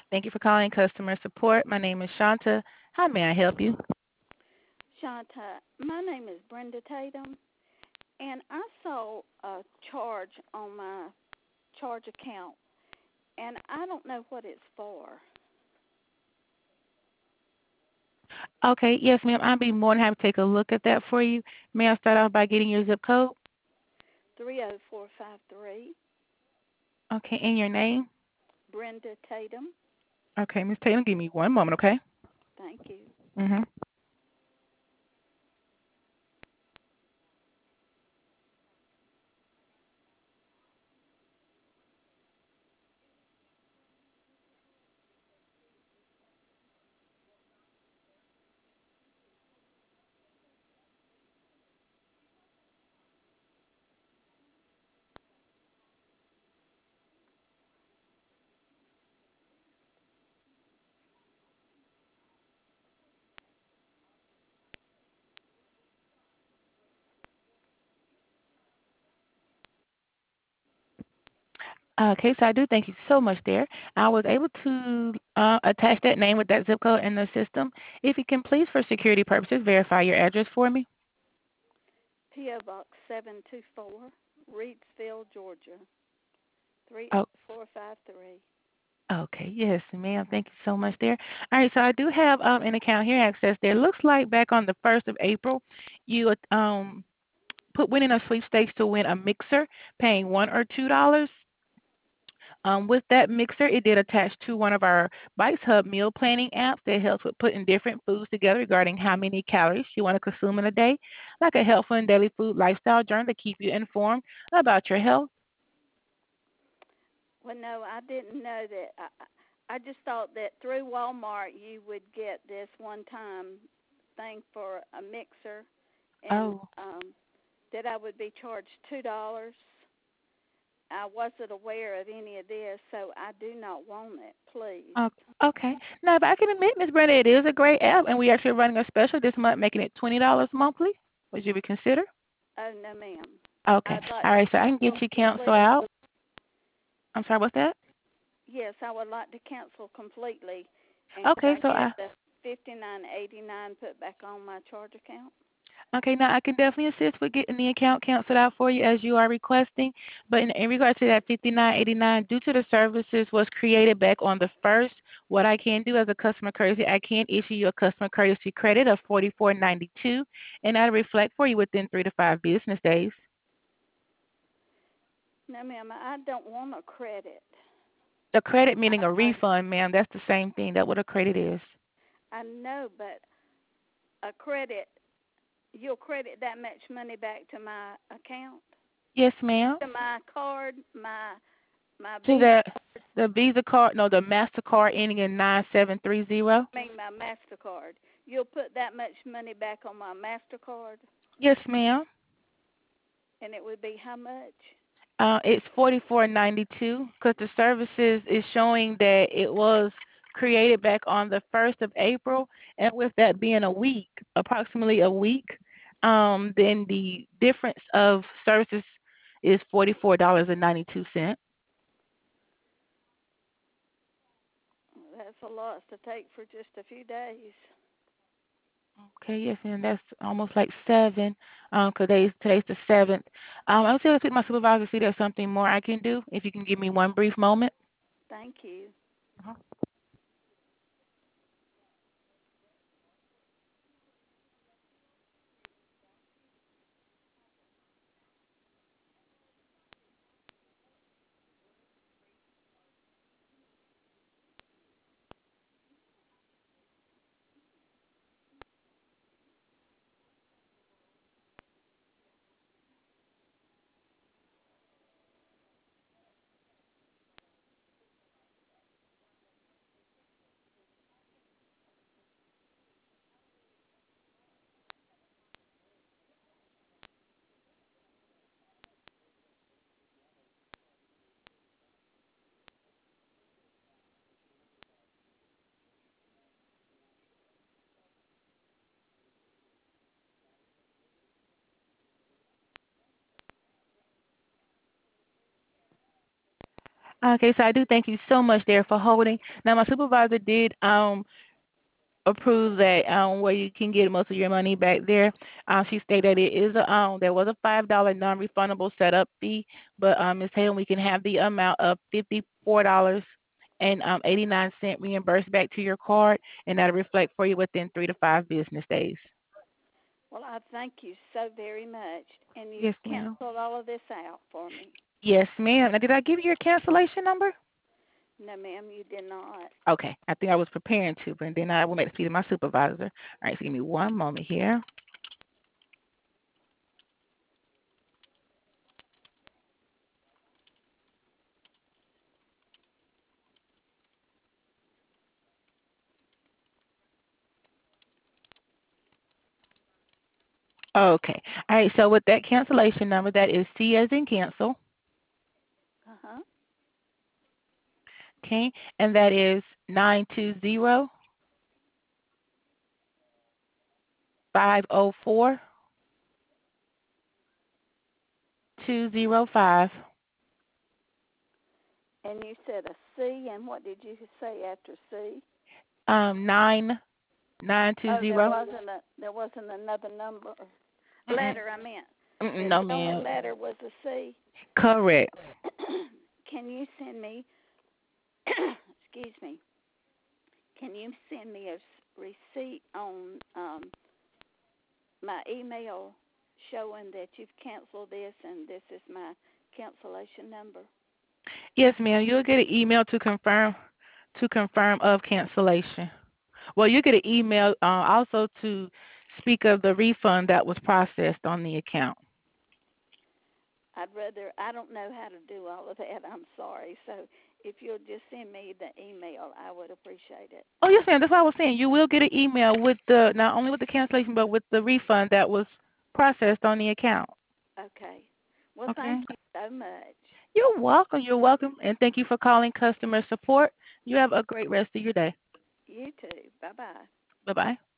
Thank you for calling customer support. My name is Shanta. How may I help you? Shanta, my name is Brenda Tatum, and I saw a charge on my charge account, and I don't know what it's for. Okay, yes, ma'am. I'll be more than happy to take a look at that for you. May I start off by getting your zip code? 30453, Okay, and your name? Brenda Tatum. Okay, Miss Tatum, give me one moment, okay? Thank you. Mm-hmm. Okay, so I do thank you so much there. I was able to attach that name with that zip code in the system. If you can please, for security purposes, verify your address for me. P.O. Box 724, Reedsville, Georgia, Oh, 30453. okay, yes, ma'am. Thank you so much there. All right, so I do have an account here access there. Looks like back on the 1st of April, you put winning a sweepstakes to win a mixer, paying $1 or $2. With that mixer, it did attach to one of our Bites Hub meal planning apps that helps with putting different foods together regarding how many calories you want to consume in a day, like a healthful and daily food lifestyle journal to keep you informed about your health. Well, no, I didn't know that. I just thought that through Walmart you would get this one-time thing for a mixer, and Oh, that I would be charged $2. I wasn't aware of any of this, so I do not want it, please. oh, okay. Now, if I can admit, Miss Brenda, it is a great app, and we actually running a special this month, making it $20 monthly. Would you be consider? Oh, no, ma'am. Okay. I'd like All right. So I can to get cancel you cancel completely. out. I'm sorry. What's that? Yes, I would like to cancel completely. And could Okay. I So get I the 59.89 put back on my charge account? Okay, now I can definitely assist with getting the account canceled out for you as you are requesting. But in regard to that 59.89, due to the services was created back on the first, what I can do as a customer courtesy, I can issue you a customer courtesy credit of 44.92, and that'll reflect for you within 3 to 5 business days. No, ma'am, I don't want a credit. A credit meaning a I, refund, ma'am. That's the same thing. That's what a credit is. I know, but a credit, you'll credit that much money back to my account, Yes, ma'am. to my card, my To Visa, the Visa card, no, the Mastercard ending in 9730. I mean my MasterCard. You'll put that much money back on my MasterCard, Yes, ma'am. and it would be how much? It's 44.92 because the services is showing that it was created back on the 1st of April, and with that being a week, approximately a week, then the difference of services is $44.92. That's a lot to take for just a few days. Okay, yes, and that's almost like seven. Cause today's the 7th. I'll see if my supervisor see there's something more I can do. If you can give me one brief moment. Thank you. Okay, so I do thank you so much there for holding. Now, my supervisor did approve that where you can get most of your money back there. She stated it is a there was a $5 non-refundable setup fee, but Ms. Hayden, we can have the amount of $54 and 89 cents reimbursed back to your card, and that'll reflect for you within 3 to 5 business days. Well, I thank you so very much, and you've Yes, ma'am. canceled all of this out for me. Yes, ma'am. Now, did I give you your cancellation number? No, ma'am, you did not. Okay, I think I was preparing to, but then I will make the speed of my supervisor. All right, so give me one moment here. Okay. All right, so with that cancellation number, that is C as in cancel, Uh-huh. okay, and that is 920-504-205. And you said a C, and what did you say after C? Nine nine two Oh, zero. there wasn't another number Mm-mm, letter. I meant mm-mm, no, the only ma'am. letter was a C. Correct. Can you send me? Excuse me. Can you send me a receipt on my email showing that you've canceled this and this is my cancellation number? Yes, ma'am. You'll get an email to confirm of cancellation. Well, you get an email also to speak of the refund that was processed on the account. I don't know how to do all of that. I'm sorry. So if you'll just send me the email, I would appreciate it. Oh, yes, ma'am. That's what I was saying. You will get an email with the not only with the cancellation, but with the refund that was processed on the account. Okay. Well, thank Okay. you so much. You're welcome. You're welcome, and thank you for calling customer support. You have a great rest of your day. You too. Bye-bye. Bye bye.